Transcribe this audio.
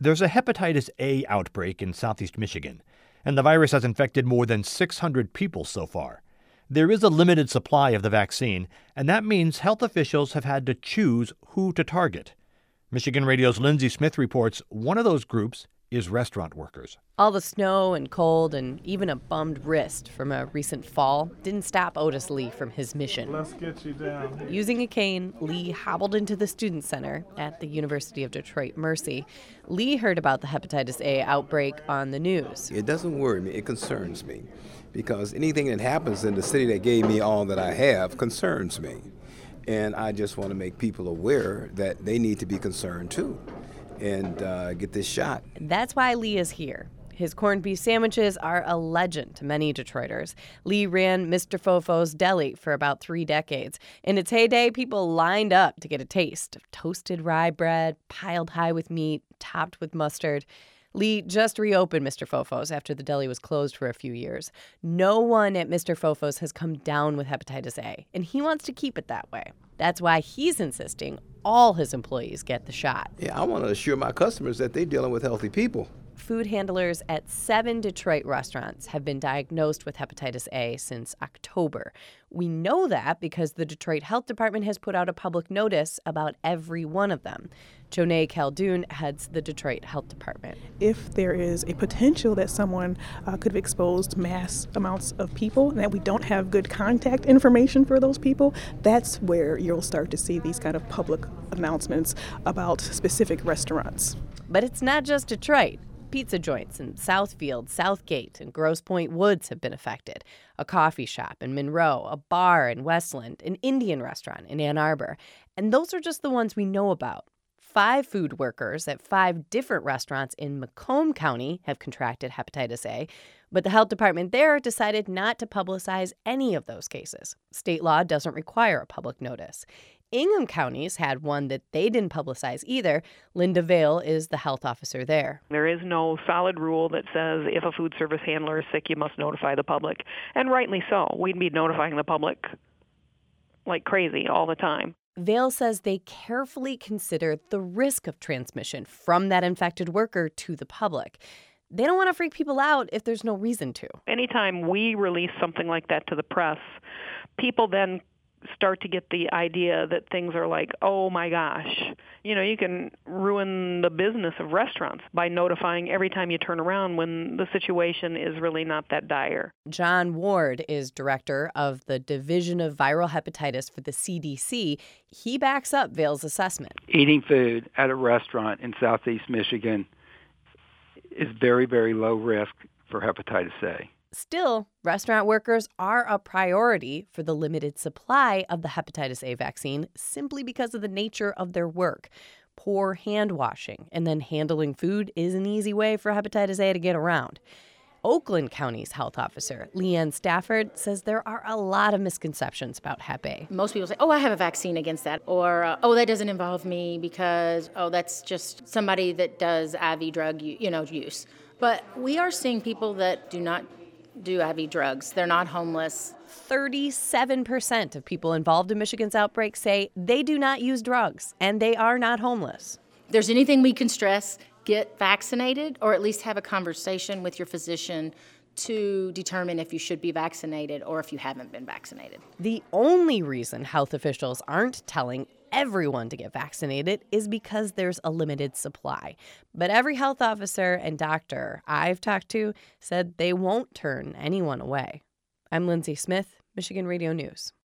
There's a hepatitis A outbreak in southeast Michigan, and the virus has infected more than 600 people so far. There is a limited supply of the vaccine, and that means health officials have had to choose who to target. Michigan Radio's Lindsay Smith reports one of those groups is restaurant workers. All the snow and cold and even a bummed wrist from a recent fall didn't stop Otis Lee from his mission. Let's get you down here. Using a cane, Lee hobbled into the Student Center at the University of Detroit Mercy. Lee heard about the hepatitis A outbreak on the news. It doesn't worry me. It concerns me because anything that happens in the city that gave me all that I have concerns me. And I just want to make people aware that they need to be concerned too and get this shot. That's why Lee is here. His corned beef sandwiches are a legend to many Detroiters. Lee ran Mr. Fofo's Deli for about 3 decades. In its heyday, people lined up to get a taste of toasted rye bread, piled high with meat, topped with mustard. Lee just reopened Mr. Fofo's after the deli was closed for a few years. No one at Mr. Fofo's has come down with hepatitis A, and he wants to keep it that way. That's why he's insisting all his employees get the shot. Yeah, I want to assure my customers that they're dealing with healthy people. Food handlers at 7 Detroit restaurants have been diagnosed with hepatitis A since October. We know that because the Detroit Health Department has put out a public notice about every one of them. Jonae Caldoun heads the Detroit Health Department. If there is a potential that someone could have exposed mass amounts of people and that we don't have good contact information for those people, that's where you'll start to see these kind of public announcements about specific restaurants. But it's not just Detroit. Pizza joints in Southfield, Southgate, and Grosse Pointe Woods have been affected. A coffee shop in Monroe, a bar in Westland, an Indian restaurant in Ann Arbor. And those are just the ones we know about. 5 food workers at 5 different restaurants in Macomb County have contracted hepatitis A, but the health department there decided not to publicize any of those cases. State law doesn't require a public notice. Ingham County's had one that they didn't publicize either. Linda Vale is the health officer there. There is no solid rule that says if a food service handler is sick, you must notify the public. And rightly so. We'd be notifying the public like crazy all the time. Vale says they carefully consider the risk of transmission from that infected worker to the public. They don't want to freak people out if there's no reason to. Anytime we release something like that to the press, people then start to get the idea that things are like, oh my gosh, you can ruin the business of restaurants by notifying every time you turn around when the situation is really not that dire. John Ward is director of the Division of Viral Hepatitis for the CDC. He backs up Vale's assessment. Eating food at a restaurant in southeast Michigan is very, very low risk for hepatitis A. Still, restaurant workers are a priority for the limited supply of the hepatitis A vaccine simply because of the nature of their work. Poor hand washing and then handling food is an easy way for hepatitis A to get around. Oakland County's health officer, Leanne Stafford, says there are a lot of misconceptions about Hep A. Most people say, oh, I have a vaccine against that. Or, oh, that doesn't involve me because, oh, that's just somebody that does IV drug use. But we are seeing people that do not do IV drugs. They're not homeless. 37% of people involved in Michigan's outbreak say they do not use drugs, and they are not homeless. If there's anything we can stress, get vaccinated or at least have a conversation with your physician to determine if you should be vaccinated or if you haven't been vaccinated. The only reason health officials aren't telling everyone to get vaccinated is because there's a limited supply. But every health officer and doctor I've talked to said they won't turn anyone away. I'm Lindsay Smith, Michigan Radio News.